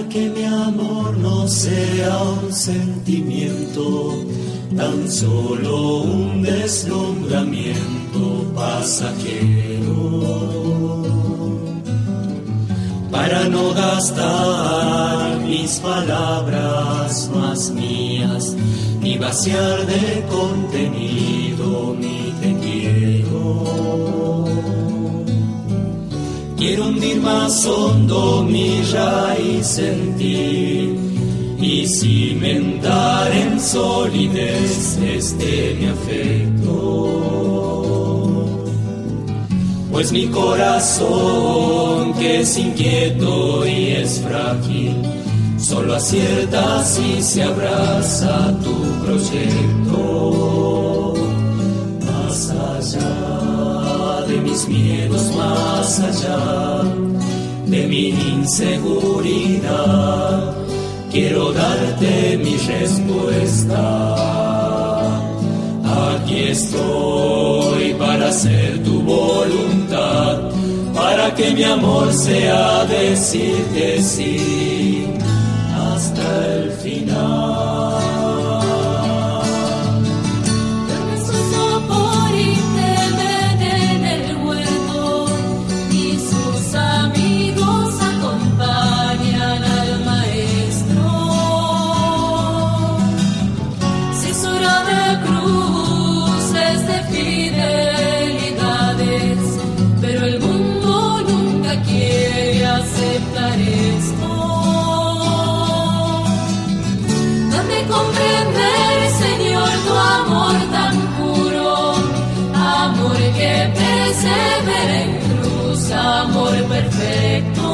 que mi amor no sea un sentimiento, tan solo un deslumbramiento pasajero. Para no gastar mis palabras más mías, ni vaciar de contenido mi te quiero. Quiero hundir más hondo mi raíz en ti y cimentar en solidez mi afecto. Pues mi corazón, que es inquieto y es frágil, solo acierta si se abraza a tu proyecto. Más allá de mis miedos, más allá de mi inseguridad, quiero darte mi respuesta. Aquí estoy para hacer tu voluntad, para que mi amor sea decirte sí hasta el final. Amor perfecto,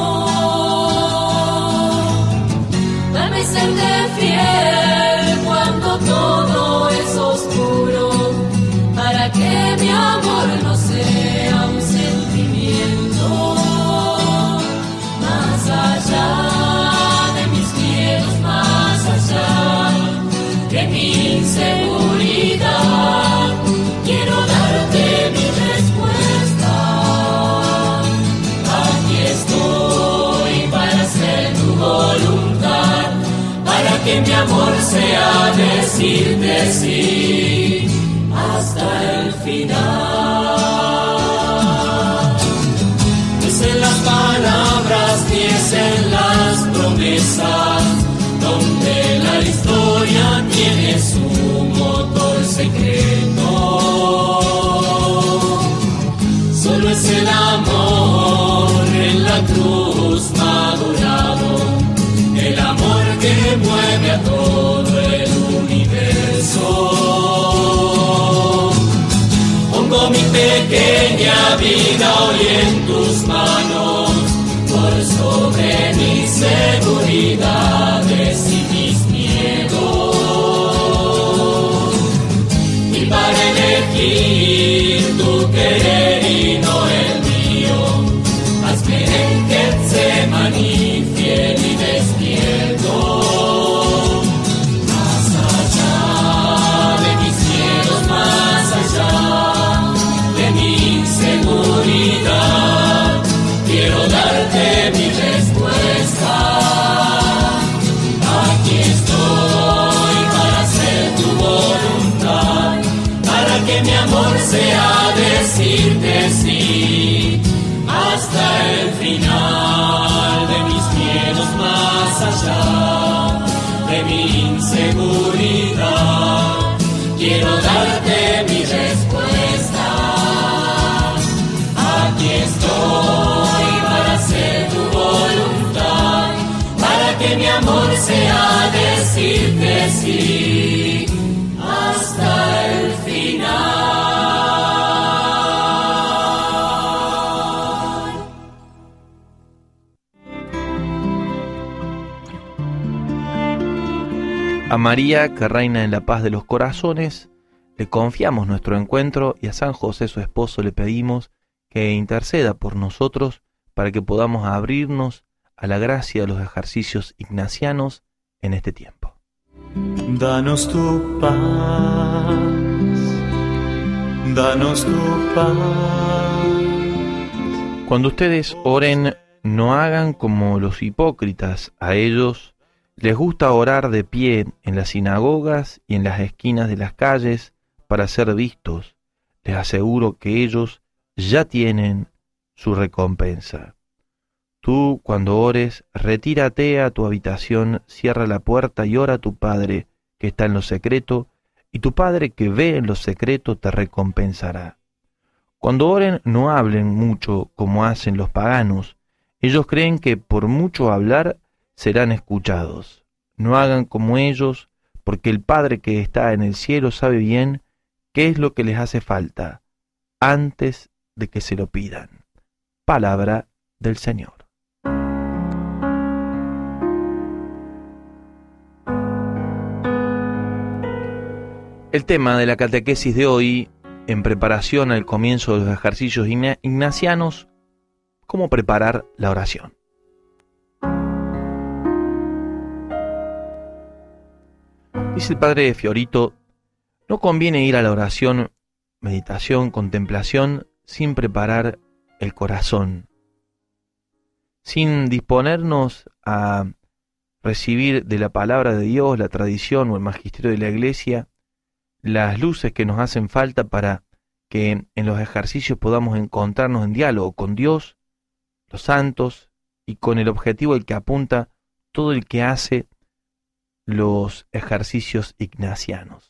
dame serte fiel cuando todo es oscuro, para que mi amor no sea un sentimiento. Más allá de mis miedos, más allá de mi inseguridad, quiero darte mi respuesta. Voluntad, para que mi amor sea decirte sí hasta el final. No es en las palabras ni es en las promesas donde la historia tiene su motor secreto. Solo es el amor en la cruz madurado, el amor que mueve a todo el universo. Pongo mi pequeña vida hoy en tus manos, por sobre mis seguridades y mis miedos. Y para elegir tu querer y no el mío, hazme en Getsemaní fiel y despierto. Más allá de mis miedos, más allá de mi inseguridad, quiero darte mi respuesta. Aquí estoy para hacer tu voluntad, para que mi amor sea decirte sí hasta el final. De mis miedos, más allá de mi inseguridad, quiero darte mi respuesta. Aquí estoy para hacer tu voluntad, para que mi amor sea decirte sí hasta el final. A María, que reina en la paz de los corazones, le confiamos nuestro encuentro y a San José, su esposo, le pedimos que interceda por nosotros para que podamos abrirnos a la gracia de los ejercicios ignacianos en este tiempo. Danos tu paz, danos tu paz. Cuando ustedes oren, no hagan como los hipócritas. A ellos les gusta orar de pie en las sinagogas y en las esquinas de las calles para ser vistos. Les aseguro que ellos ya tienen su recompensa. Tú, cuando ores, retírate a tu habitación, cierra la puerta y ora a tu Padre que está en lo secreto, y tu Padre que ve en lo secreto te recompensará. Cuando oren, no hablen mucho como hacen los paganos. Ellos creen que por mucho hablar serán escuchados. No hagan como ellos, porque el Padre que está en el cielo sabe bien qué es lo que les hace falta antes de que se lo pidan. Palabra del Señor. El tema de la catequesis de hoy, en preparación al comienzo de los ejercicios ignacianos, ¿cómo preparar la oración? Dice el padre Fiorito, no conviene ir a la oración, meditación, contemplación, sin preparar el corazón, sin disponernos a recibir de la palabra de Dios, la tradición o el magisterio de la Iglesia, las luces que nos hacen falta para que en los ejercicios podamos encontrarnos en diálogo con Dios, los santos, y con el objetivo al que apunta todo el que hace los ejercicios ignacianos.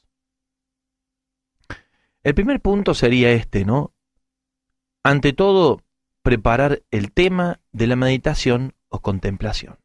El primer punto sería este, ¿no? Ante todo, preparar el tema de la meditación o contemplación.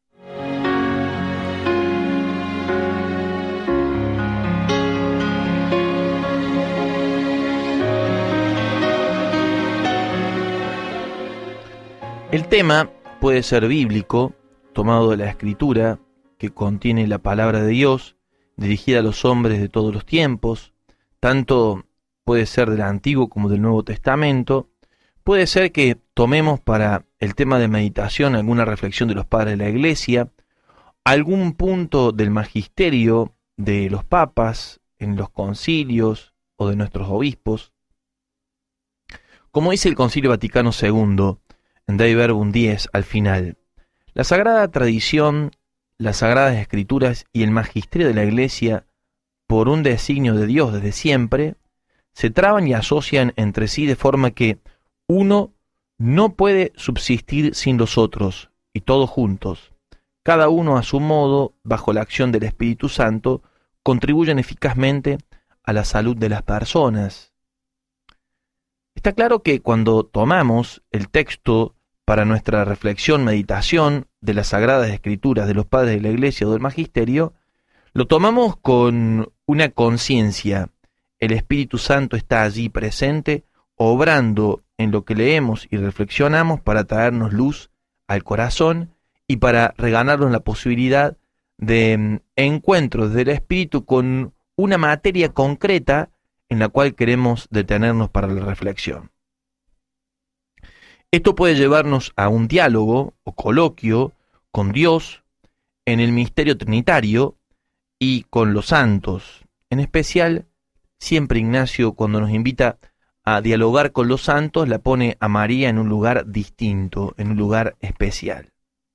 El tema puede ser bíblico, tomado de la Escritura, que contiene la palabra de Dios, dirigida a los hombres de todos los tiempos, tanto puede ser del Antiguo como del Nuevo Testamento. Puede ser que tomemos para el tema de meditación alguna reflexión de los padres de la Iglesia, algún punto del magisterio de los papas en los concilios o de nuestros obispos. Como dice el Concilio Vaticano II, en Dei Verbum 10 al final, la sagrada tradición, las sagradas escrituras y el magisterio de la Iglesia, por un designio de Dios desde siempre, se traban y asocian entre sí de forma que uno no puede subsistir sin los otros, y todos juntos, cada uno a su modo, bajo la acción del Espíritu Santo, contribuyen eficazmente a la salud de las personas. Está claro que cuando tomamos el texto para nuestra reflexión, meditación de las Sagradas Escrituras de los padres de la Iglesia o del Magisterio, lo tomamos con una conciencia. El Espíritu Santo está allí presente, obrando en lo que leemos y reflexionamos para traernos luz al corazón y para regalarnos la posibilidad de encuentros del Espíritu con una materia concreta en la cual queremos detenernos para la reflexión. Esto puede llevarnos a un diálogo o coloquio con Dios en el misterio trinitario y con los santos. En especial, siempre Ignacio, cuando nos invita a dialogar con los santos, la pone a María en un lugar distinto, en un lugar especial.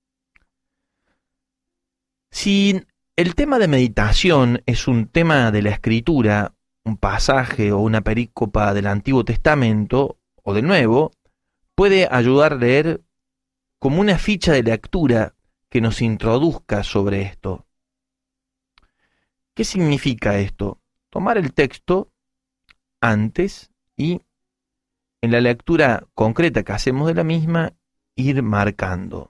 Si el tema de meditación es un tema de la Escritura, un pasaje o una perícopa del Antiguo Testamento o del Nuevo, puede ayudar a leer como una ficha de lectura que nos introduzca sobre esto. ¿Qué significa esto? Tomar el texto antes y en la lectura concreta que hacemos de la misma, ir marcando.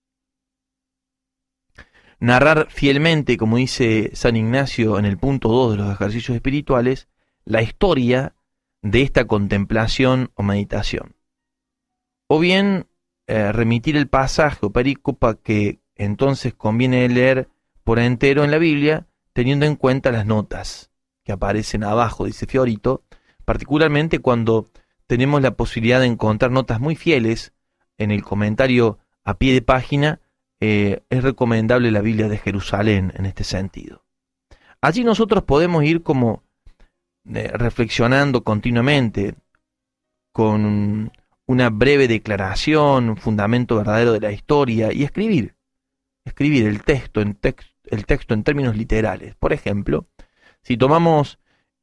Narrar fielmente, como dice San Ignacio en el punto 2 de los ejercicios espirituales, la historia de esta contemplación o meditación. O bien remitir el pasaje o perícopa que entonces conviene leer por entero en la Biblia, teniendo en cuenta las notas que aparecen abajo, dice Fiorito, particularmente cuando tenemos la posibilidad de encontrar notas muy fieles en el comentario a pie de página. Es recomendable la Biblia de Jerusalén en este sentido. Allí nosotros podemos ir como reflexionando continuamente con una breve declaración, un fundamento verdadero de la historia, y escribir el texto en términos literales. Por ejemplo, si tomamos,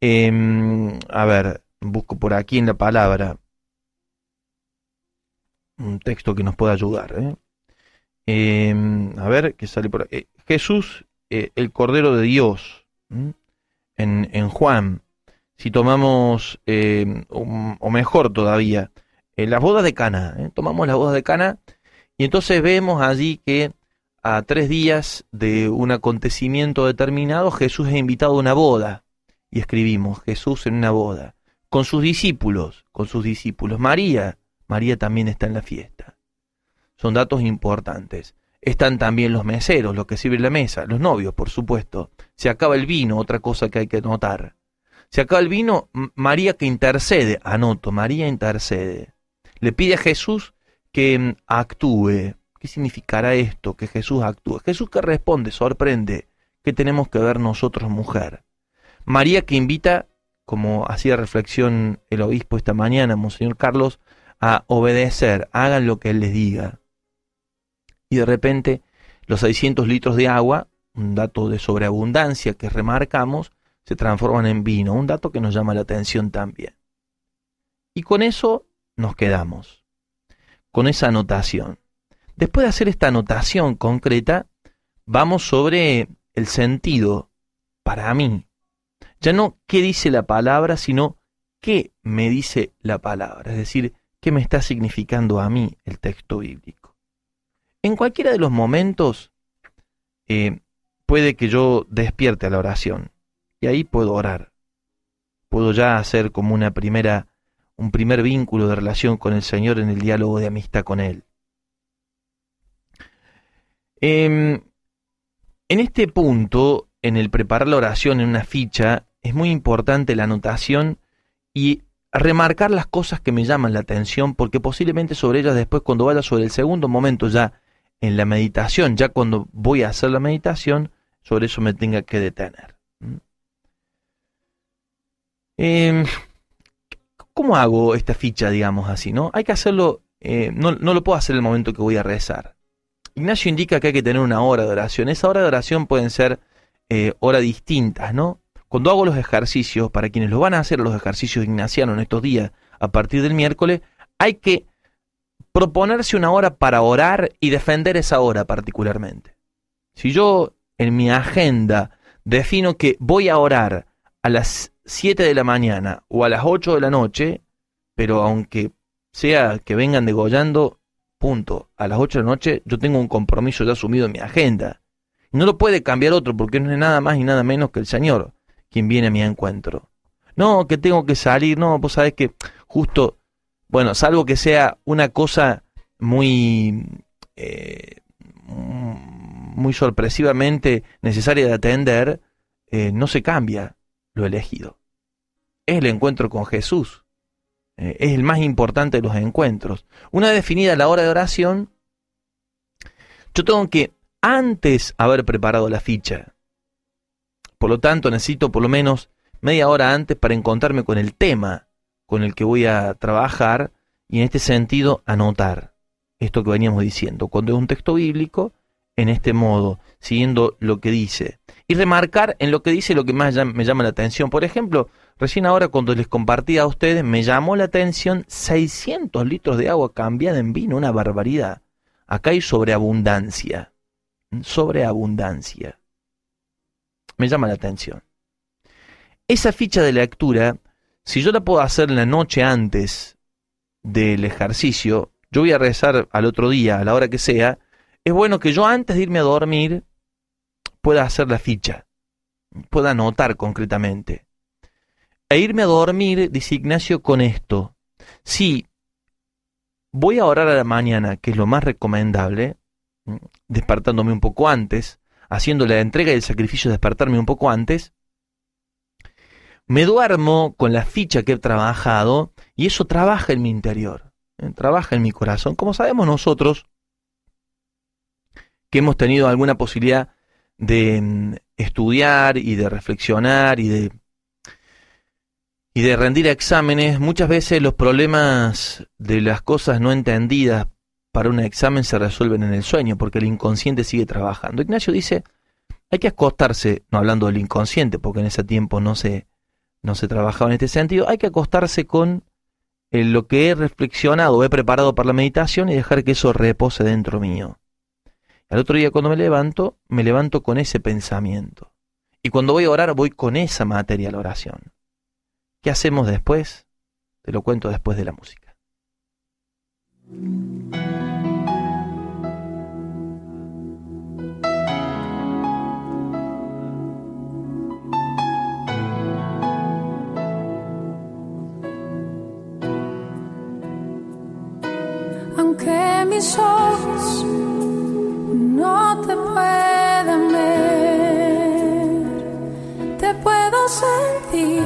busco por aquí en la palabra un texto que nos pueda ayudar. ¿Qué sale por aquí? Jesús, el Cordero de Dios, en Juan. Si tomamos, o mejor todavía, las bodas de Cana. Tomamos las bodas de Cana y entonces vemos allí que a 3 días de un acontecimiento determinado, Jesús es invitado a una boda. Y escribimos, Jesús en una boda, con sus discípulos. María también está en la fiesta. Son datos importantes. Están también los meseros, los que sirven la mesa, los novios, por supuesto. Se acaba el vino, otra cosa que hay que notar. Se acaba el vino, María que intercede, María intercede. Le pide a Jesús que actúe. ¿Qué significará esto? Que Jesús actúe. Jesús que responde, sorprende. ¿Qué tenemos que ver nosotros, mujer? María que invita, como hacía reflexión el obispo esta mañana, Monseñor Carlos, a obedecer, hagan lo que él les diga. Y de repente, los 600 litros de agua, un dato de sobreabundancia que remarcamos, se transforman en vino, un dato que nos llama la atención también. Y con eso nos quedamos, con esa anotación. Después de hacer esta anotación concreta, vamos sobre el sentido para mí. Ya no qué dice la palabra, sino qué me dice la palabra, es decir, qué me está significando a mí el texto bíblico. En cualquiera de los momentos puede que yo despierte a la oración y ahí puedo orar. Puedo ya hacer como un primer vínculo de relación con el Señor en el diálogo de amistad con Él. En este punto, en el preparar la oración en una ficha, es muy importante la anotación y remarcar las cosas que me llaman la atención, porque posiblemente sobre ellas después, cuando vaya sobre el segundo momento ya en la meditación, ya cuando voy a hacer la meditación, sobre eso me tenga que detener. ¿Cómo hago esta ficha, digamos así, no? Hay que hacerlo, no lo puedo hacer en el momento que voy a rezar. Ignacio indica que hay que tener una hora de oración. Esa hora de oración pueden ser horas distintas, ¿no? Cuando hago los ejercicios, para quienes lo van a hacer los ejercicios ignacianos en estos días, a partir del miércoles, hay que proponerse una hora para orar y defender esa hora particularmente. Si yo en mi agenda defino que voy a orar a las 7 de la mañana o a las 8 de la noche, pero aunque sea que vengan degollando, punto, a las 8 de la noche yo tengo un compromiso ya asumido en mi agenda. No lo puede cambiar otro porque no es nada más y nada menos que el Señor quien viene a mi encuentro. No, que tengo que salir, no, vos sabés que justo, bueno, salvo que sea una cosa muy sorpresivamente necesaria de atender, no se cambia lo elegido. Es el encuentro con Jesús. Es el más importante de los encuentros. Una vez definida la hora de oración, yo tengo que antes haber preparado la ficha. Por lo tanto, necesito por lo menos media hora antes para encontrarme con el tema con el que voy a trabajar y en este sentido anotar esto que veníamos diciendo. Cuando es un texto bíblico, en este modo, siguiendo lo que dice. Y remarcar en lo que dice lo que más me llama la atención. Por ejemplo, recién ahora cuando les compartí a ustedes, me llamó la atención 600 litros de agua cambiada en vino, una barbaridad. Acá hay sobreabundancia. Sobreabundancia. Me llama la atención. Esa ficha de lectura, si yo la puedo hacer la noche antes del ejercicio, yo voy a rezar al otro día, a la hora que sea, es bueno que yo antes de irme a dormir pueda hacer la ficha, pueda anotar concretamente. E irme a dormir, dice Ignacio, con esto. Si voy a orar a la mañana, que es lo más recomendable, despertándome un poco antes, haciendo la entrega y el sacrificio de despertarme un poco antes, me duermo con la ficha que he trabajado y eso trabaja en mi interior, trabaja en mi corazón. Como sabemos nosotros, que hemos tenido alguna posibilidad de estudiar y de reflexionar y y de rendir exámenes, muchas veces los problemas de las cosas no entendidas para un examen se resuelven en el sueño, porque el inconsciente sigue trabajando. Ignacio dice, hay que acostarse, no hablando del inconsciente, porque en ese tiempo no se trabajaba en este sentido, hay que acostarse con lo que he reflexionado, he preparado para la meditación y dejar que eso repose dentro mío. Al otro día cuando me levanto con ese pensamiento. Y cuando voy a orar, voy con esa materia a la oración. ¿Qué hacemos después? Te lo cuento después de la música. Aunque mis ojos no te puedan ver, te puedo sentir,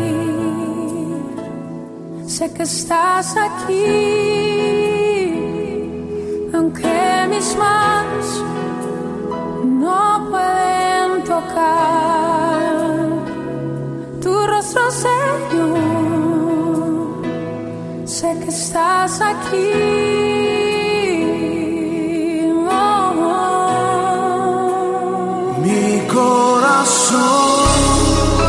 sé que estás aquí. Aunque mis manos no pueden tocar tu rostro, Señor, sé que estás aquí. Mi corazón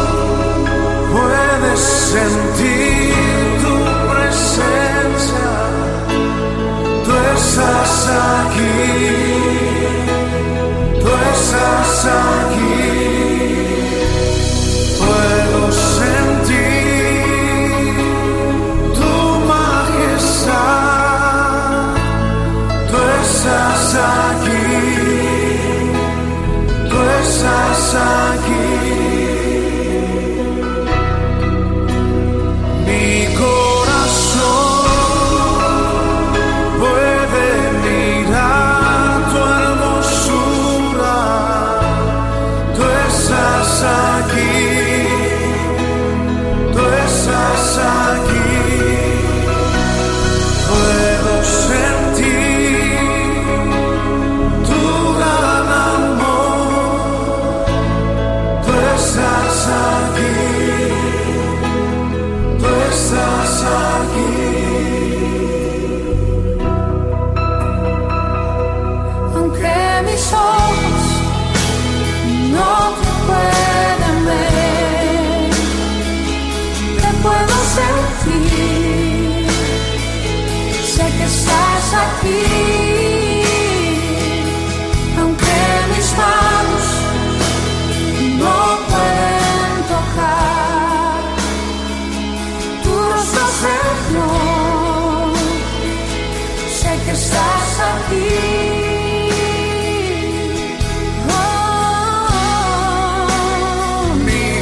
puede sentir tu presencia, tú estás aquí, tú estás aquí. Puedo sentir tu majestad, tú estás aquí. Estás aquí. Mi corazón puede mirar tu hermosura. Tú estás aquí. Tú estás aquí. Puedo sentir tu gran amor. Tú estás aquí, tú estás aquí. Aunque mis ojos no te pueden ver, te puedo sentir, sé que estás aquí. Aunque mis manos no pueden tocar tu rostro, Señor, sé que estás aquí. Mi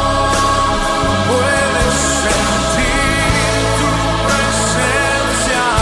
corazón puede sentir tu presencia,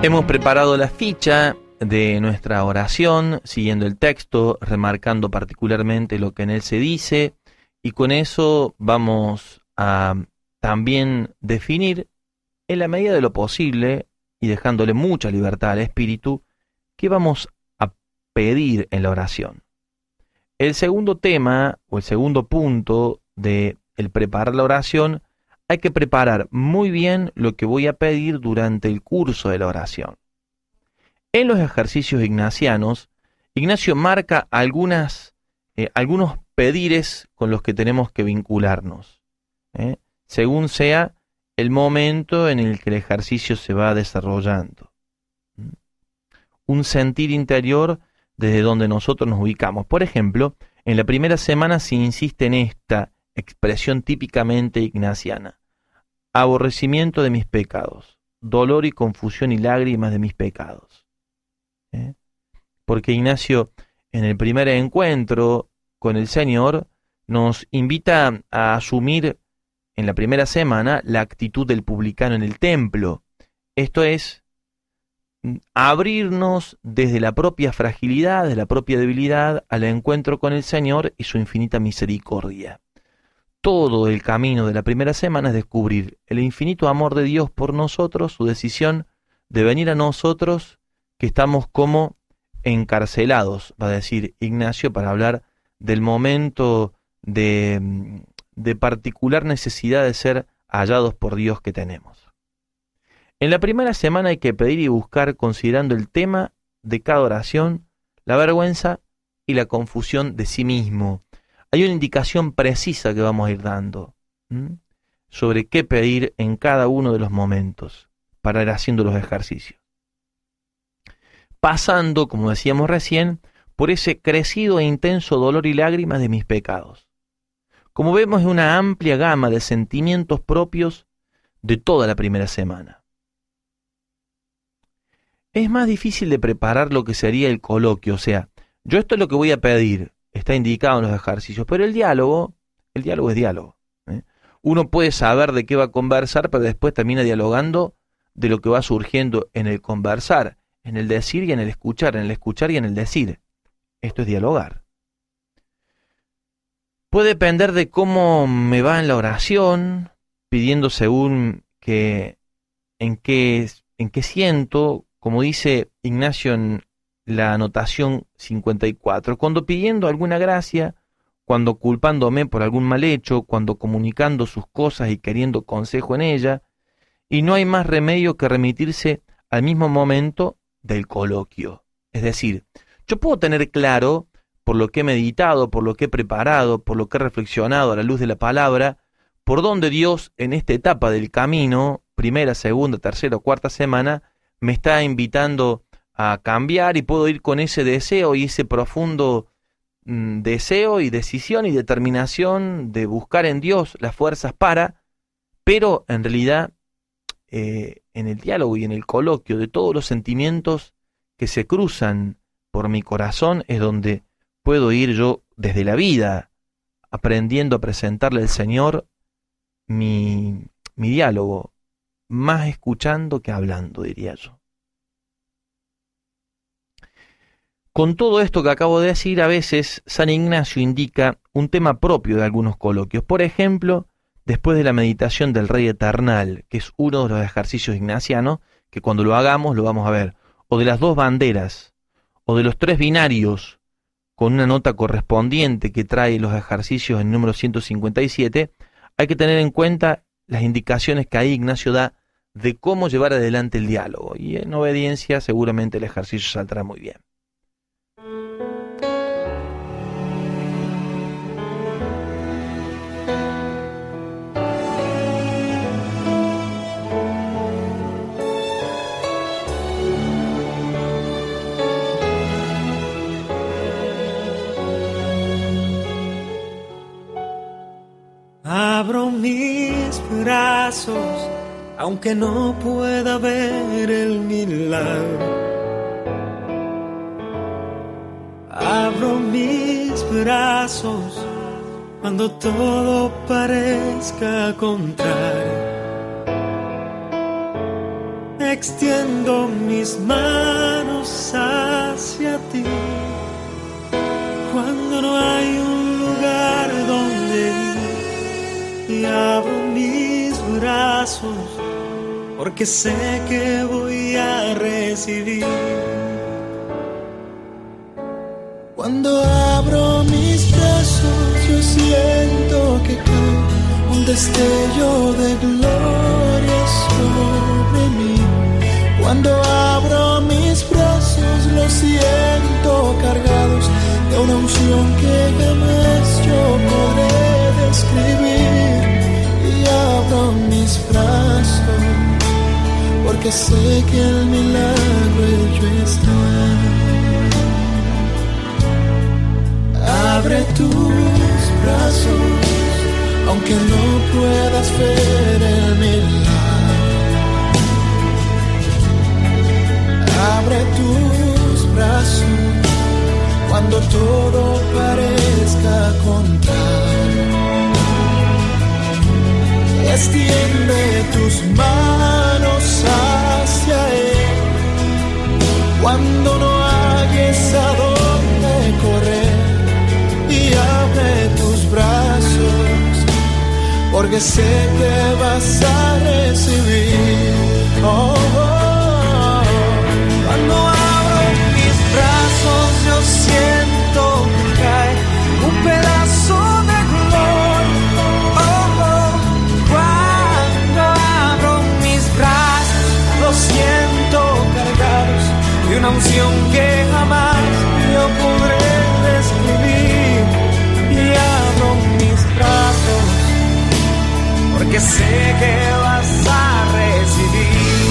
Hemos preparado la ficha de nuestra oración, siguiendo el texto, remarcando particularmente lo que en él se dice, y con eso vamos a también definir, en la medida de lo posible, y dejándole mucha libertad al Espíritu, qué vamos a pedir en la oración. El segundo tema, o el segundo punto de el preparar la oración, hay que preparar muy bien lo que voy a pedir durante el curso de la oración. En los ejercicios ignacianos, Ignacio marca algunos pedires con los que tenemos que vincularnos, según sea el momento en el que el ejercicio se va desarrollando. Un sentir interior desde donde nosotros nos ubicamos. Por ejemplo, en la primera semana se insiste en esta expresión típicamente ignaciana: aborrecimiento de mis pecados, dolor y confusión y lágrimas de mis pecados. Porque Ignacio, en el primer encuentro con el Señor, nos invita a asumir en la primera semana la actitud del publicano en el templo. Esto es, abrirnos desde la propia fragilidad, de la propia debilidad, al encuentro con el Señor y su infinita misericordia. Todo el camino de la primera semana es descubrir el infinito amor de Dios por nosotros, su decisión de venir a nosotros, que estamos como encarcelados, va a decir Ignacio, para hablar del momento de particular necesidad de ser hallados por Dios que tenemos. En la primera semana hay que pedir y buscar, considerando el tema de cada oración, la vergüenza y la confusión de sí mismo. Hay una indicación precisa que vamos a ir dando sobre qué pedir en cada uno de los momentos para ir haciendo los ejercicios. Pasando, como decíamos recién, por ese crecido e intenso dolor y lágrimas de mis pecados. Como vemos, es una amplia gama de sentimientos propios de toda la primera semana. Es más difícil de preparar lo que sería el coloquio, o sea, yo esto es lo que voy a pedir, está indicado en los ejercicios, pero el diálogo es diálogo. Uno puede saber de qué va a conversar, pero después termina dialogando de lo que va surgiendo en el conversar, en el decir y en el escuchar y en el decir. Esto es dialogar. Puede depender de cómo me va en la oración, pidiendo según en qué siento, como dice Ignacio en la anotación 54, cuando pidiendo alguna gracia, cuando culpándome por algún mal hecho, cuando comunicando sus cosas y queriendo consejo en ella, y no hay más remedio que remitirse al mismo momento del coloquio. Es decir, yo puedo tener claro, por lo que he meditado, por lo que he preparado, por lo que he reflexionado a la luz de la palabra, por dónde Dios en esta etapa del camino, primera, segunda, tercera o cuarta semana, me está invitando a cambiar, y puedo ir con ese deseo y ese profundo deseo y decisión y determinación de buscar en Dios las fuerzas para, pero en realidad en el diálogo y en el coloquio de todos los sentimientos que se cruzan por mi corazón es donde puedo ir yo desde la vida aprendiendo a presentarle al Señor mi diálogo, más escuchando que hablando, diría yo. Con todo esto que acabo de decir, a veces San Ignacio indica un tema propio de algunos coloquios. Por ejemplo, después de la meditación del Rey Eternal, que es uno de los ejercicios ignacianos, que cuando lo hagamos lo vamos a ver, o de las dos banderas, o de los tres binarios, con una nota correspondiente que trae los ejercicios en número 157, hay que tener en cuenta las indicaciones que ahí Ignacio da de cómo llevar adelante el diálogo, y en obediencia seguramente el ejercicio saldrá muy bien. Abro mis brazos, aunque no pueda ver el milagro. Abro mis brazos cuando todo parezca contrario. extiendo mis manos hacia ti. Cuando no hay un lugar donde ir, y abro mis brazos, porque sé que voy a recibir. Cuando abro mis brazos, yo siento que cae un destello de gloria sobre mí. Cuando abro mis brazos, los siento cargados de una unción que jamás yo podré describir. Y abro mis brazos, porque sé que el milagro hecho está. Abre tus brazos, aunque no puedas ver el milagro. Abre tus brazos cuando todo parezca contrario. Extiende tus manos hacia Él cuando no hayas a dónde correr. Y abre tus brazos, porque sé que vas a recibir. Oh, oh, oh. Cuando abro mis brazos, yo siento que cae un pedazo de gloria. Oh, oh. Cuando abro mis brazos, los siento cargados de una unción que jamás yo podré describir. Y abro mis brazos, porque sé que vas a recibir.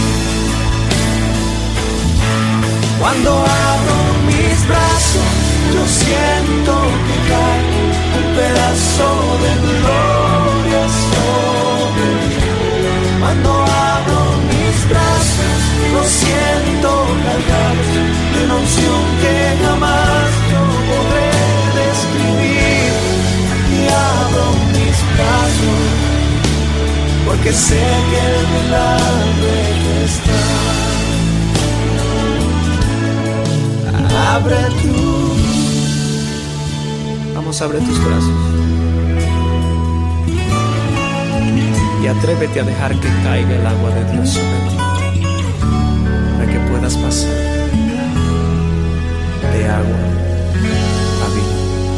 Cuando abro mis brazos, yo siento que cae un pedazo de gloria sobre mí. Cuando abro mis brazos, lo siento cargados de una unción que jamás yo podré describir. Y abro mis brazos, porque sé que el milagro está. Abre vamos, abre tus brazos y atrévete a dejar que caiga el agua de Dios sobre ti, para que puedas pasar de agua a vida.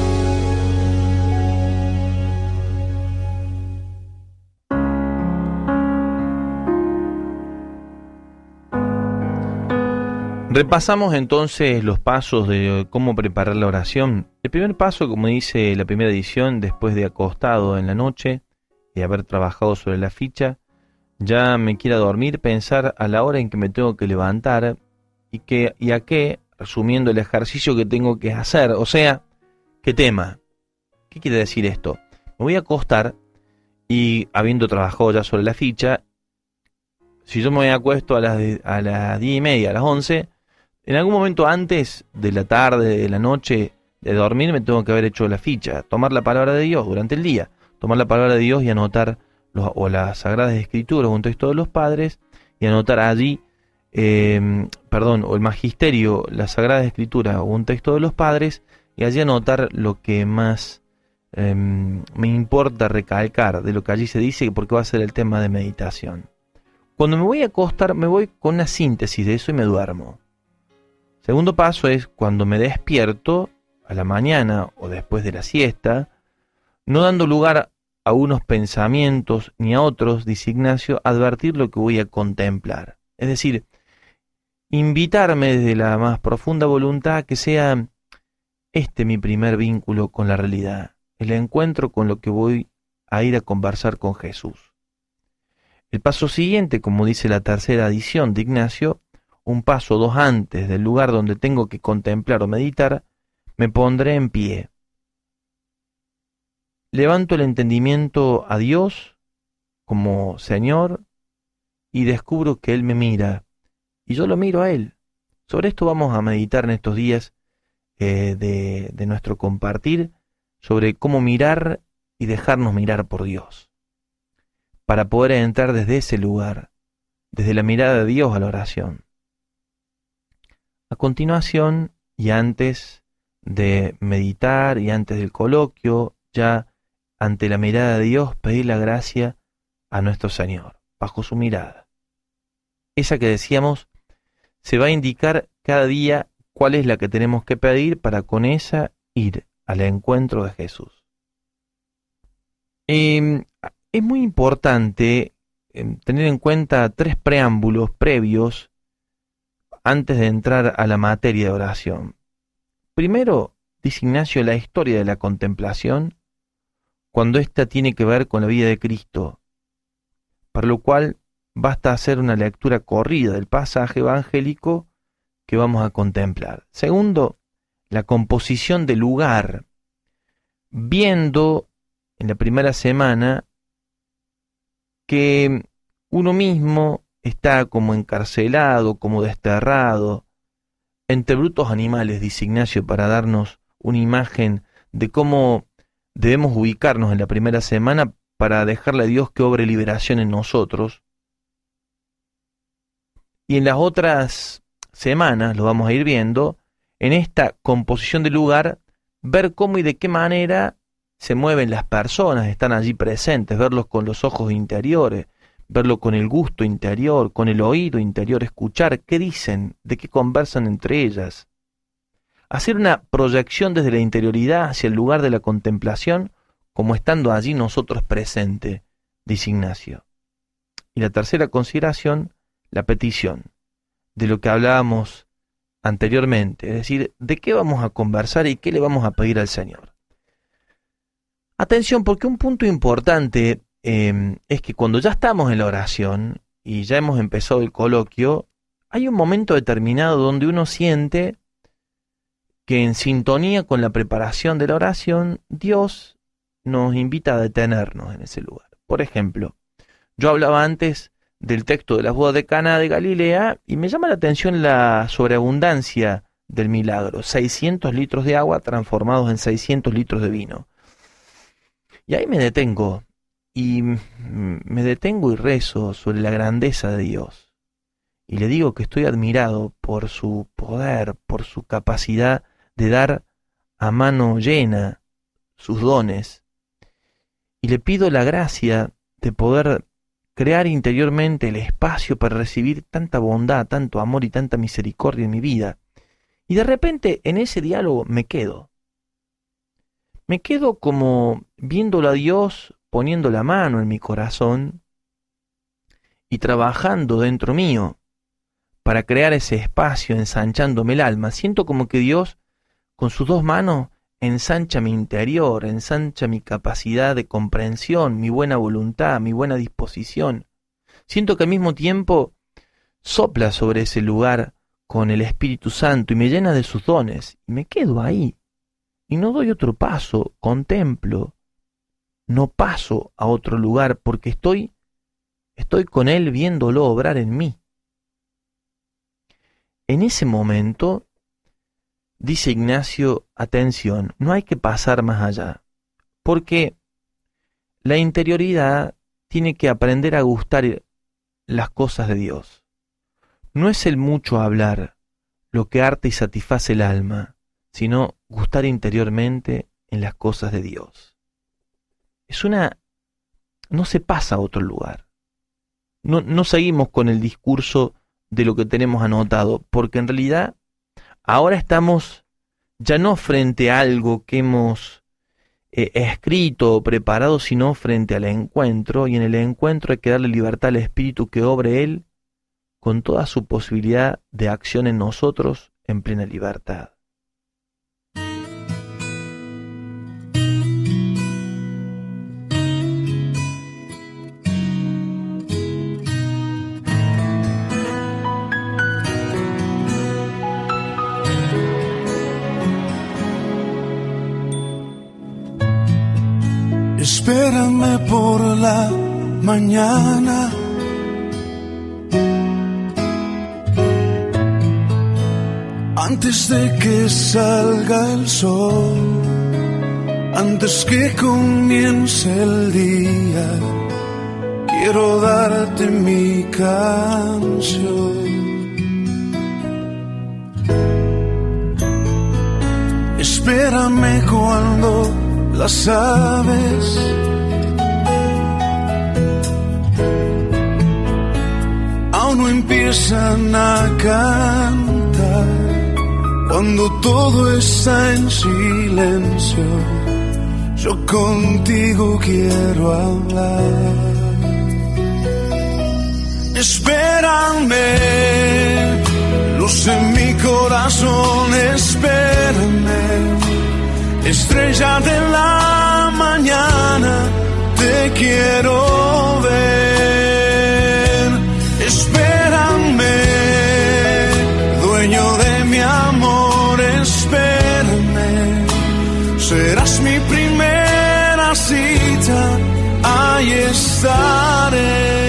Repasamos entonces los pasos de cómo preparar la oración. El primer paso, como dice la primera edición, después de acostado en la noche y haber trabajado sobre la ficha, ya me quiera dormir, pensar a la hora en que me tengo que levantar y a qué, resumiendo el ejercicio que tengo que hacer. O sea, ¿qué tema? ¿Qué quiere decir esto? Me voy a acostar y, habiendo trabajado ya sobre la ficha, si yo me acuesto a las 10:30, a las 11, en algún momento antes de la tarde, de la noche, de dormir, me tengo que haber hecho la ficha, tomar la palabra de Dios durante el día, tomar la palabra de Dios y anotar las Sagradas Escrituras, un texto de los padres, y anotar allí, o el Magisterio, las Sagradas Escrituras o un texto de los padres, y allí anotar lo que más me importa recalcar de lo que allí se dice, porque va a ser el tema de meditación. Cuando me voy a acostar, me voy con una síntesis de eso y me duermo. Segundo paso es cuando me despierto a la mañana o después de la siesta, no dando lugar a unos pensamientos ni a otros, dice Ignacio, advertir lo que voy a contemplar. Es decir, invitarme desde la más profunda voluntad a que sea mi primer vínculo con la realidad, el encuentro con lo que voy a ir a conversar con Jesús. El paso siguiente, como dice la tercera edición de Ignacio, un paso o dos antes del lugar donde tengo que contemplar o meditar, me pondré en pie. Levanto el entendimiento a Dios como Señor y descubro que Él me mira y yo lo miro a Él. Sobre esto vamos a meditar en estos días de nuestro compartir, sobre cómo mirar y dejarnos mirar por Dios, para poder entrar desde ese lugar desde la mirada de Dios a la oración. A continuación, y antes de meditar y antes del coloquio, ya ante la mirada de Dios, pedir la gracia a nuestro Señor, bajo su mirada. Esa que decíamos, se va a indicar cada día cuál es la que tenemos que pedir para con esa ir al encuentro de Jesús. Es muy importante tener en cuenta 3 preámbulos previos antes de entrar a la materia de oración. Primero, dice Ignacio, la historia de la contemplación, cuando ésta tiene que ver con la vida de Cristo, para lo cual basta hacer una lectura corrida del pasaje evangélico que vamos a contemplar. Segundo, la composición del lugar, viendo en la primera semana que uno mismo está como encarcelado, como desterrado, entre brutos animales, dice Ignacio, para darnos una imagen de cómo debemos ubicarnos en la primera semana para dejarle a Dios que obre liberación en nosotros. Y en las otras semanas, lo vamos a ir viendo, en esta composición del lugar, ver cómo y de qué manera se mueven las personas, están allí presentes, verlos con los ojos interiores, verlo con el gusto interior, con el oído interior, escuchar qué dicen, de qué conversan entre ellas. Hacer una proyección desde la interioridad hacia el lugar de la contemplación, como estando allí nosotros presentes, dice Ignacio. Y la tercera consideración, la petición, de lo que hablábamos anteriormente, es decir, de qué vamos a conversar y qué le vamos a pedir al Señor. Atención, porque un punto importante es que cuando ya estamos en la oración y ya hemos empezado el coloquio, hay un momento determinado donde uno siente que en sintonía con la preparación de la oración, Dios nos invita a detenernos en ese lugar. Por ejemplo, yo hablaba antes del texto de las bodas de Caná de Galilea y me llama la atención la sobreabundancia del milagro, 600 litros de agua transformados en 600 litros de vino. Y ahí me detengo y rezo sobre la grandeza de Dios. Y le digo que estoy admirado por su poder, por su capacidad de dar a mano llena sus dones. Y le pido la gracia de poder crear interiormente el espacio para recibir tanta bondad, tanto amor y tanta misericordia en mi vida. Y de repente en ese diálogo me quedo. Me quedo como viéndolo a Dios, poniendo la mano en mi corazón y trabajando dentro mío para crear ese espacio, ensanchándome el alma. Siento como que Dios, con sus 2 manos, ensancha mi interior, ensancha mi capacidad de comprensión, mi buena voluntad, mi buena disposición. Siento que al mismo tiempo sopla sobre ese lugar con el Espíritu Santo y me llena de sus dones. Y me quedo ahí. Y no doy otro paso, contemplo, no paso a otro lugar porque estoy con Él viéndolo obrar en mí. En ese momento, dice Ignacio, atención, no hay que pasar más allá, porque la interioridad tiene que aprender a gustar las cosas de Dios. No es el mucho hablar lo que harta y satisface el alma, sino gustar interiormente en las cosas de Dios. No se pasa a otro lugar. No seguimos con el discurso de lo que tenemos anotado, porque en realidad ahora estamos ya no frente a algo que hemos escrito o preparado, sino frente al encuentro, y en el encuentro hay que darle libertad al Espíritu que obre Él con toda su posibilidad de acción en nosotros en plena libertad. Espérame por la mañana, antes de que salga el sol, antes que comience el día. quiero darte mi canción. Espérame cuando las aves aún no empiezan a cantar, cuando todo está en silencio, yo contigo quiero hablar. Espérame, luz en mi corazón, espérame, estrella de la mañana, te quiero ver. Espérame, dueño de mi amor, espérame, serás mi primera cita, ahí estaré.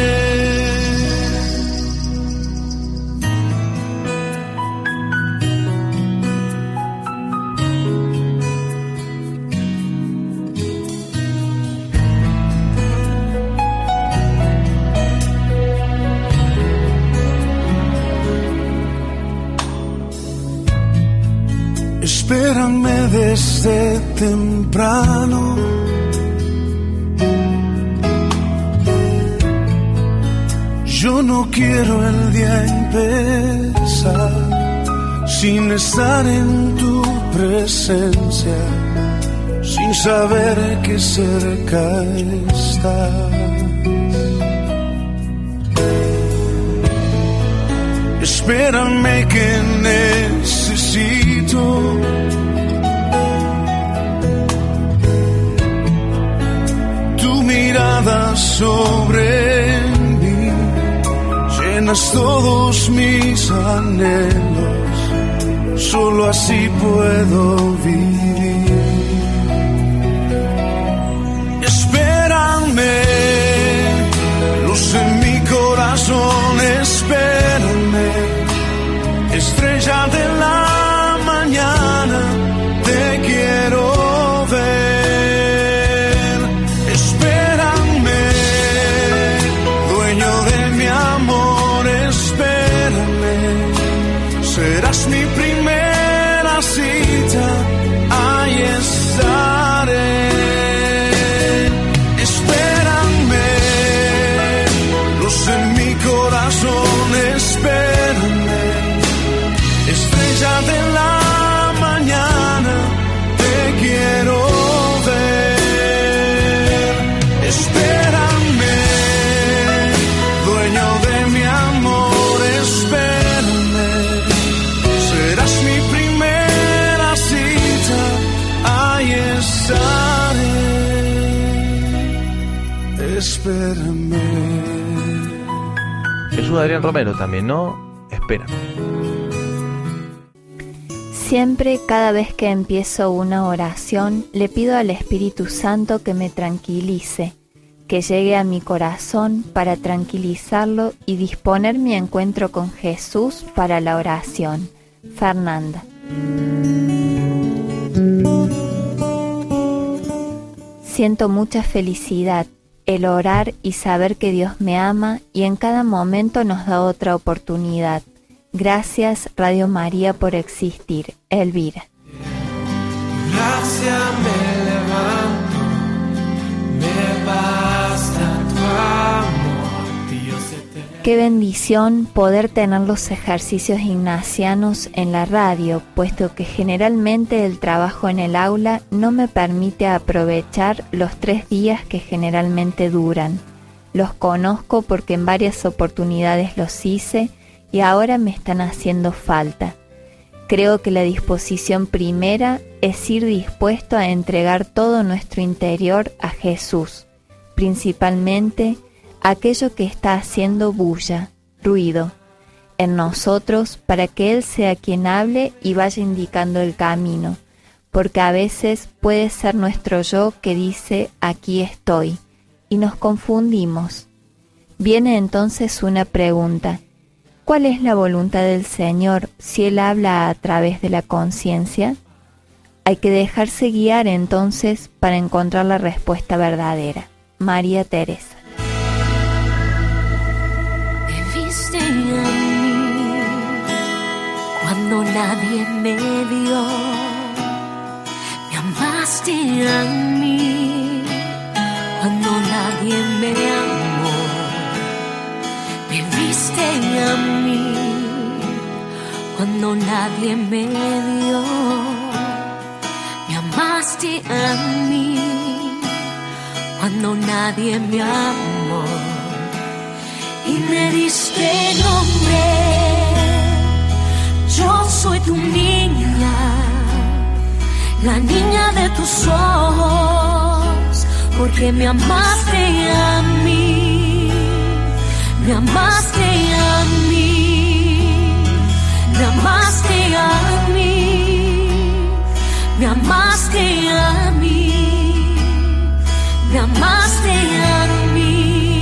Espérame desde temprano, yo no quiero el día empezar sin estar en tu presencia, sin saber que cerca estás. Espérame que necesito tu mirada sobre mí, llenas todos mis anhelos, solo así puedo vivir. Espérame, luz en mi corazón, espérame, estrella de la mañana, te quiero ver. Espérame, dueño de mi amor, espérame, serás mi primera cita, ahí estaré. Espérame, luz en mi corazón, espérame, estrella de la mañana, te quiero ver. Espérame, dueño de mi amor, espérame, serás mi primera cita, ahí estaré. Espérame. Jesús Adrián Romero también, ¿no? Espérame. Siempre, cada vez que empiezo una oración, le pido al Espíritu Santo que me tranquilice, que llegue a mi corazón para tranquilizarlo y disponer mi encuentro con Jesús para la oración. Fernanda. Siento mucha felicidad, el orar y saber que Dios me ama y en cada momento nos da otra oportunidad. Gracias, Radio María, por existir. Elvira. Gracias, me levanto, me basta tu amor, Dios eterno. Qué bendición poder tener los ejercicios ignacianos en la radio, puesto que generalmente el trabajo en el aula no me permite aprovechar los 3 días que generalmente duran. Los conozco porque en varias oportunidades los hice y ahora me están haciendo falta. Creo que la disposición primera es ir dispuesto a entregar todo nuestro interior a Jesús, principalmente aquello que está haciendo bulla, ruido, en nosotros para que Él sea quien hable y vaya indicando el camino, porque a veces puede ser nuestro yo que dice aquí estoy y nos confundimos. Viene entonces una pregunta: ¿cuál es la voluntad del Señor si Él habla a través de la conciencia? Hay que dejarse guiar entonces para encontrar la respuesta verdadera. María Teresa. nadie me dio, me amaste a mí. Cuando nadie me amó, me viste a mí. Cuando nadie me dio, me amaste a mí. Cuando nadie me amó y me diste nombre. Yo soy tu niña, la niña de tus ojos, porque me amaste a mí, me amaste a mí, me amaste a mí, me amaste a mí, me amaste a mí.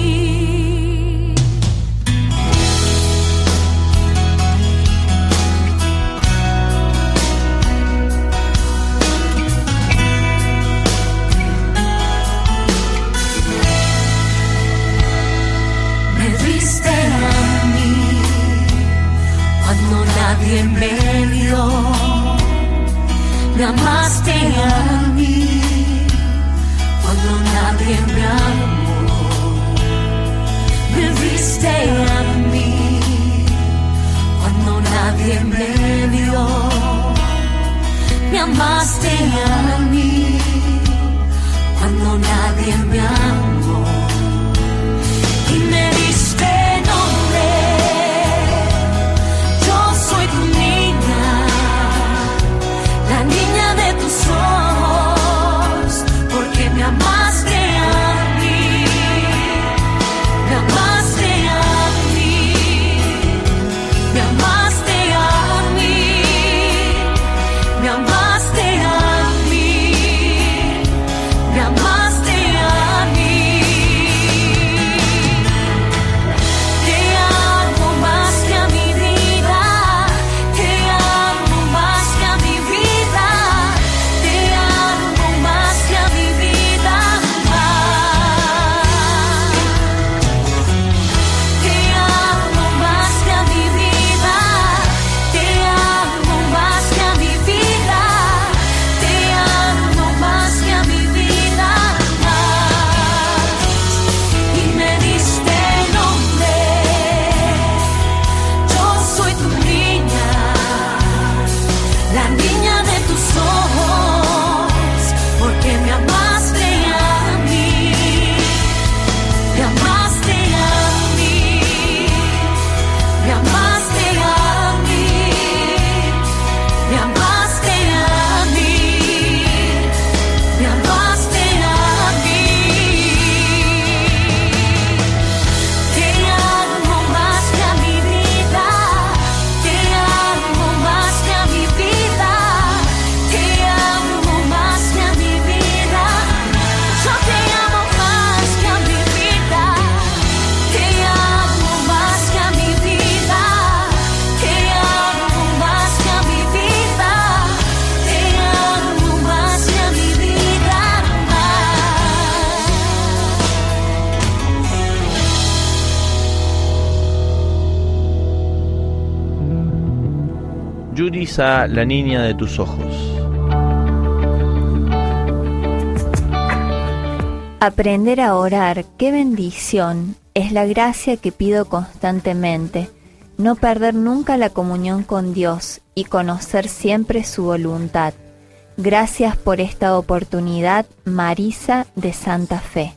Nadie me dio, me amaste a mí. Cuando nadie me amó, me viste a mí. Cuando nadie me dio, me amaste a mí. Cuando nadie me amó y me diste nombre. Porque me amaste a mí, me amaste a mí, me amaste a mí, me amaste a mí, me amaste a mí. Te amo más que a mi vida, te amo más que a mi vida. Yurisa, la niña de tus ojos. Aprender a orar, qué bendición, es la gracia que pido constantemente, no perder nunca la comunión con Dios y conocer siempre su voluntad. Gracias por esta oportunidad, Marisa de Santa Fe.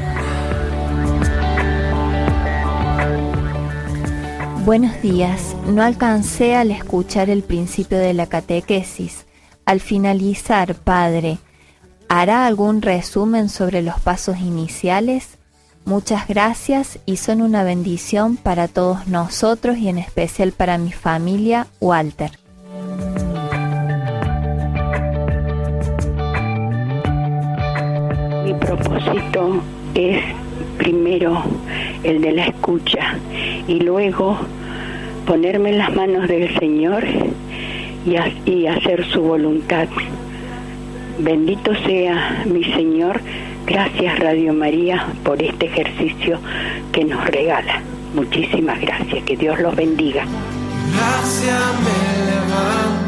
Buenos días, no alcancé al escuchar el principio de la catequesis. Al finalizar, Padre, ¿hará algún resumen sobre los pasos iniciales? Muchas gracias y son una bendición para todos nosotros y en especial para mi familia, Walter. Mi propósito es primero el de la escucha y luego ponerme en las manos del Señor y hacer su voluntad. Bendito sea mi Señor. Gracias Radio María por este ejercicio que nos regala. Muchísimas gracias. Que Dios los bendiga. Gracias me levanta.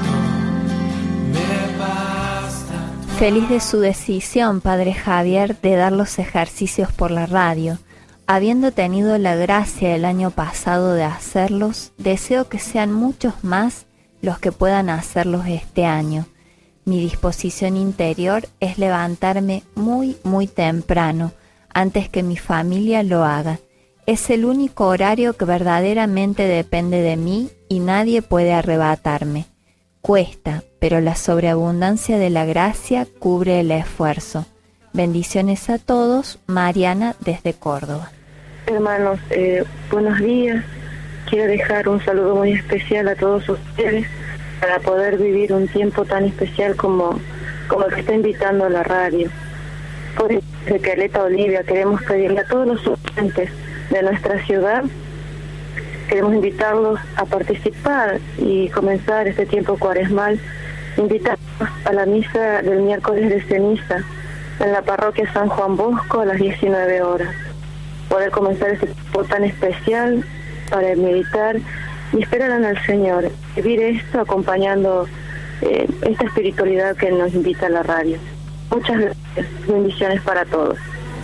Feliz de su decisión, Padre Javier, de dar los ejercicios por la radio. Habiendo tenido la gracia el año pasado de hacerlos, deseo que sean muchos más los que puedan hacerlos este año. Mi disposición interior es levantarme muy, muy temprano, antes que mi familia lo haga. Es el único horario que verdaderamente depende de mí y nadie puede arrebatarme. Cuesta, pero la sobreabundancia de la gracia cubre el esfuerzo. Bendiciones a todos, Mariana desde Córdoba. Hermanos, buenos días. Quiero dejar un saludo muy especial a todos ustedes para poder vivir un tiempo tan especial como el que está invitando a la radio. Por desde Caleta Olivia queremos pedirle a todos los oyentes de nuestra ciudad, queremos invitarlos a participar y comenzar este tiempo cuaresmal, invitarlos a la misa del miércoles de ceniza en la parroquia San Juan Bosco a las 19 horas. Poder comenzar este tiempo tan especial para meditar y esperar al Señor, vivir esto acompañando esta espiritualidad que nos invita a la radio. Muchas gracias, bendiciones para todos.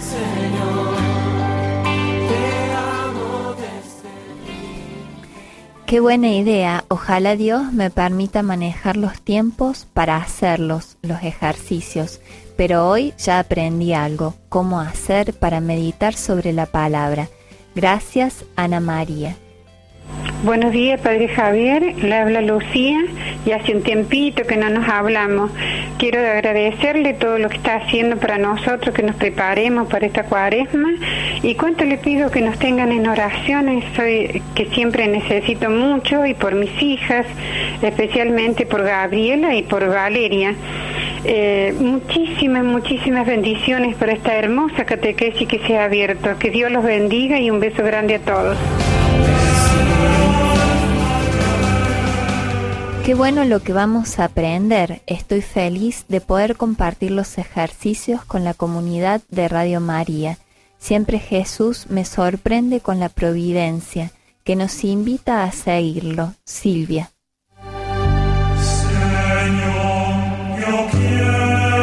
Qué buena idea, ojalá Dios me permita manejar los tiempos para hacerlos, los ejercicios, pero hoy ya aprendí algo, cómo hacer para meditar sobre la palabra. Gracias, Ana María. Buenos días, Padre Javier, le habla Lucía y hace un tiempito que no nos hablamos. Quiero agradecerle todo lo que está haciendo para nosotros, que nos preparemos para esta cuaresma y cuánto le pido que nos tengan en oraciones, que siempre necesito mucho, y por mis hijas, especialmente por Gabriela y por Valeria. Muchísimas bendiciones para esta hermosa catequesis que se ha abierto. Que Dios los bendiga y un beso grande a todos. Qué bueno lo que vamos a aprender. Estoy feliz de poder compartir los ejercicios con la comunidad de Radio María. Siempre Jesús me sorprende con la providencia, que nos invita a seguirlo. Silvia. Señor, yo quiero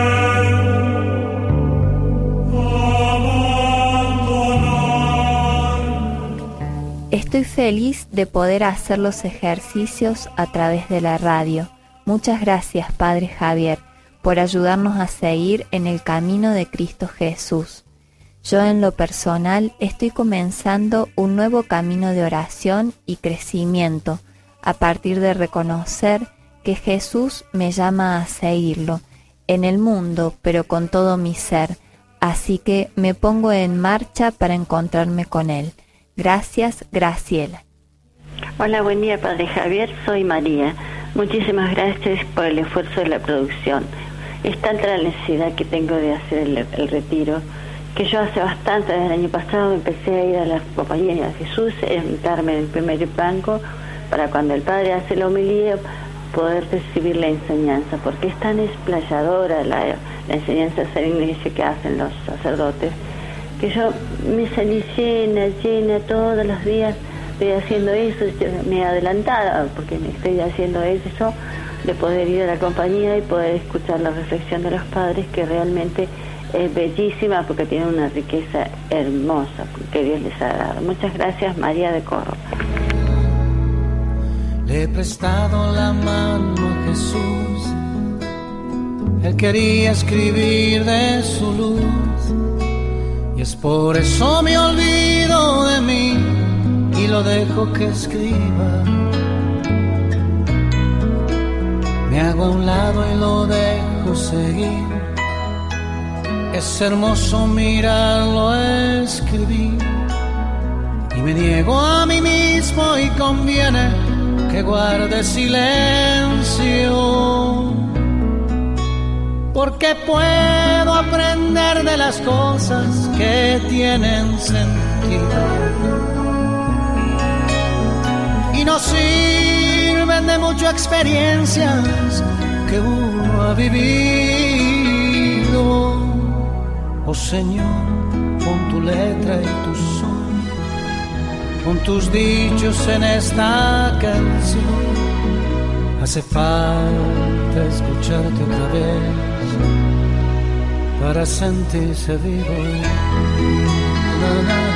Estoy feliz de poder hacer los ejercicios a través de la radio. Muchas gracias, Padre Javier, por ayudarnos a seguir en el camino de Cristo Jesús. Yo en lo personal estoy comenzando un nuevo camino de oración y crecimiento a partir de reconocer que Jesús me llama a seguirlo en el mundo, pero con todo mi ser. Así que me pongo en marcha para encontrarme con Él. Gracias, Graciela. Hola, buen día, Padre Javier. Soy María. Muchísimas gracias por el esfuerzo de la producción. Es tanta la necesidad que tengo de hacer el retiro, que yo hace bastante, desde el año pasado, empecé a ir a la compañía de Jesús, sentarme en el primer banco, para cuando el Padre hace la homilía, poder recibir la enseñanza, porque es tan explayadora la enseñanza serenísima que hacen los sacerdotes, que yo me salí llena todos los días. Estoy haciendo eso, me he adelantado porque me estoy haciendo eso, de poder ir a la compañía y poder escuchar la reflexión de los padres, que realmente es bellísima porque tiene una riqueza hermosa que Dios les ha dado. Muchas gracias, María de Córdoba. Le he prestado la mano a Jesús, Él quería escribir de su luz, y es por eso me olvido de mí y lo dejo que escriba. Me hago a un lado y lo dejo seguir. Es hermoso mirarlo escribir, y me niego a mí mismo y conviene que guarde silencio, porque puedo aprender de las cosas que tienen sentido y no sirven de mucho experiencias que uno ha vivido. Oh Señor, pon tu letra y tu son, pon tus dichos en esta canción. Hace falta escucharte otra vez para sentirse vivo. Na, na, na.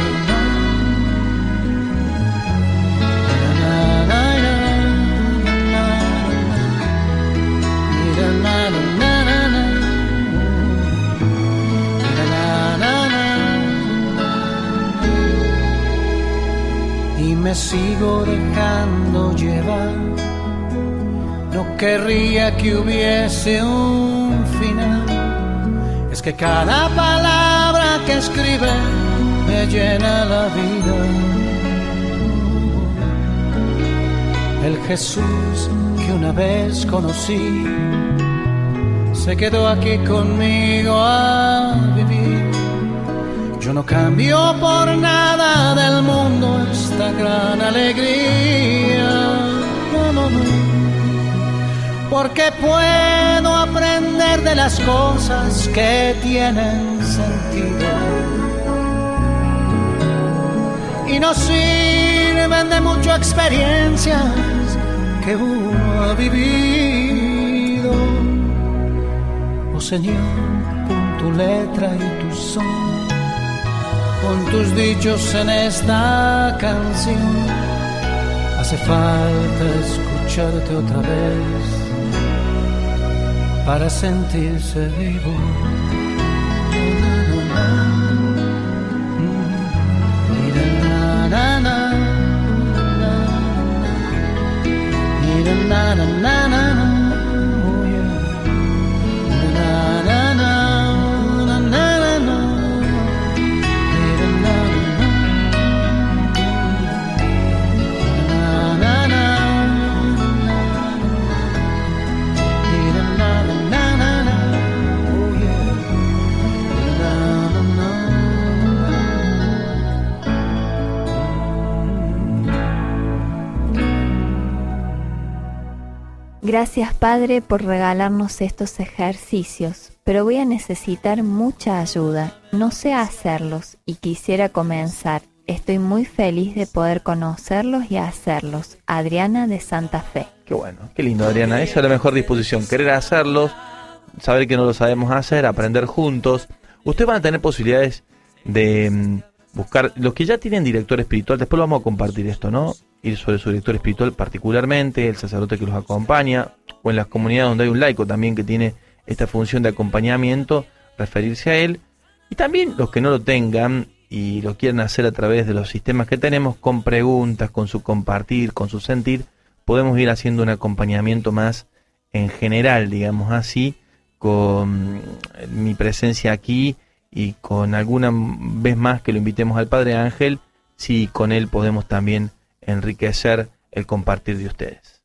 Y me sigo dejando llevar. No querría que hubiese un final. Es que cada palabra que escribe me llena la vida. El Jesús que una vez conocí se quedó aquí conmigo a vivir. Yo no cambio por nada del mundo esta gran alegría. No, no, no. Porque puedo aprender de las cosas que tienen sentido. Y no sirven de mucho experiencias que uno ha vivido. Oh Señor, pon tu letra y tu son, con tus dichos en esta canción. Hace falta escucharte otra vez para sentirse vivo. Gracias, Padre, por regalarnos estos ejercicios, pero voy a necesitar mucha ayuda. No sé hacerlos y quisiera comenzar. Estoy muy feliz de poder conocerlos y hacerlos. Adriana de Santa Fe. Qué bueno, qué lindo, Adriana. Esa es la mejor disposición. Querer hacerlos, saber que no lo sabemos hacer, aprender juntos. Ustedes van a tener posibilidades de buscar, los que ya tienen director espiritual, después lo vamos a compartir esto, ¿no? Ir sobre su director espiritual particularmente, el sacerdote que los acompaña, o en las comunidades donde hay un laico también que tiene esta función de acompañamiento, referirse a él. Y también los que no lo tengan y lo quieren hacer a través de los sistemas que tenemos, con preguntas, con su compartir, con su sentir, podemos ir haciendo un acompañamiento más en general, digamos así, con mi presencia aquí y con alguna vez más que lo invitemos al Padre Ángel, si con él podemos también enriquecer el compartir de ustedes.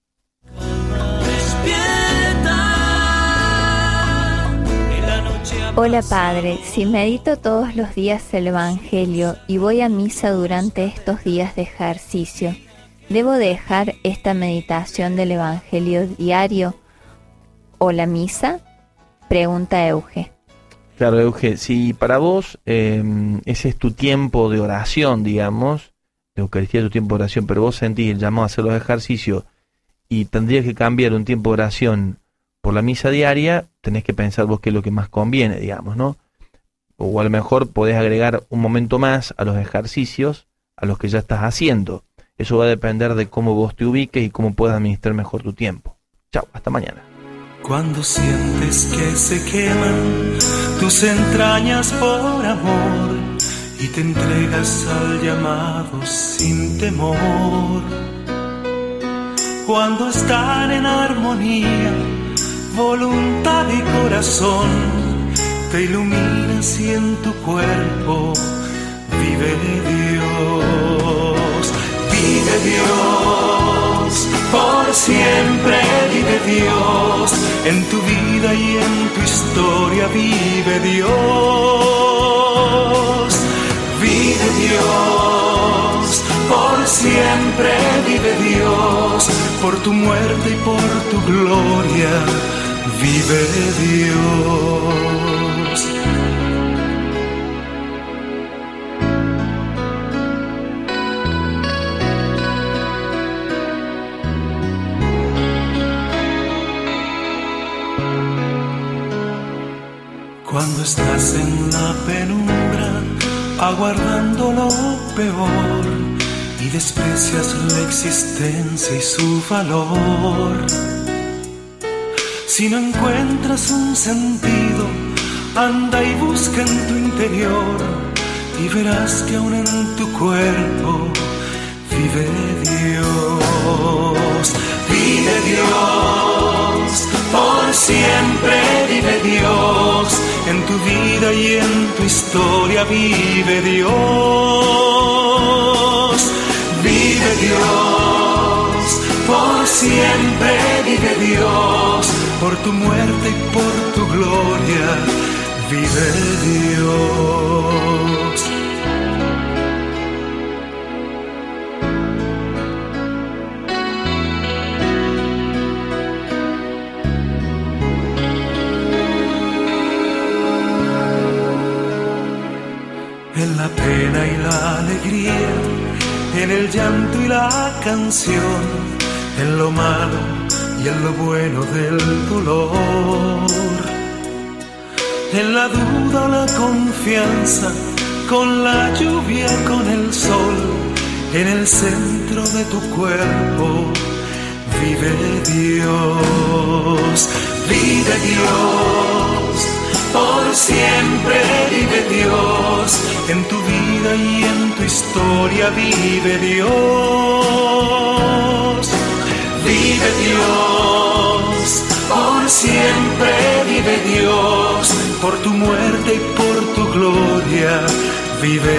Hola, Padre. Si medito todos los días el Evangelio y voy a misa durante estos días de ejercicio, ¿debo dejar esta meditación del Evangelio diario o la misa? Pregunta Euge. Claro, Euge, si para vos ese es tu tiempo de oración, digamos, de Eucaristía es tu tiempo de oración, pero vos sentís el llamado a hacer los ejercicios y tendrías que cambiar un tiempo de oración por la misa diaria, tenés que pensar vos qué es lo que más conviene, digamos, ¿no? O a lo mejor podés agregar un momento más a los ejercicios, a los que ya estás haciendo. Eso va a depender de cómo vos te ubiques y cómo puedas administrar mejor tu tiempo. Chao, hasta mañana. Cuando sientes que se queman tus entrañas por amor y te entregas al llamado sin temor, cuando están en armonía voluntad y corazón, te iluminas y en tu cuerpo vive Dios. Vive Dios, por siempre vive Dios, en tu vida y en tu historia vive Dios. Vive Dios, por siempre vive Dios, por tu muerte y por tu gloria vive Dios. Cuando estás en la penumbra, aguardando lo peor, y desprecias la existencia y su valor. Si no encuentras un sentido, anda y busca en tu interior, y verás que aún en tu cuerpo vive Dios. Vive Dios, por siempre vive Dios, en tu vida y en tu historia vive Dios. Vive Dios, por siempre vive Dios, por tu muerte y por tu gloria vive Dios. En la pena y la alegría, en el llanto y la canción, en lo malo y en lo bueno del dolor, en la duda o la confianza, con la lluvia, con el sol, en el centro de tu cuerpo vive Dios. Vive Dios, por siempre vive Dios, en tu vida y en tu historia vive Dios. Vive Dios, por siempre vive Dios, por tu muerte y por tu gloria vive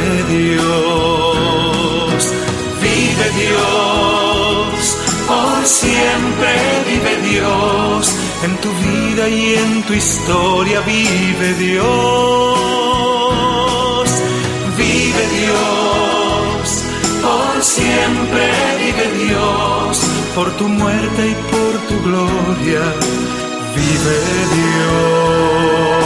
Dios. Vive Dios, por siempre vive Dios, en tu vida y en tu historia vive Dios. Vive Dios, por siempre vive Dios, por tu muerte y por tu gloria vive Dios.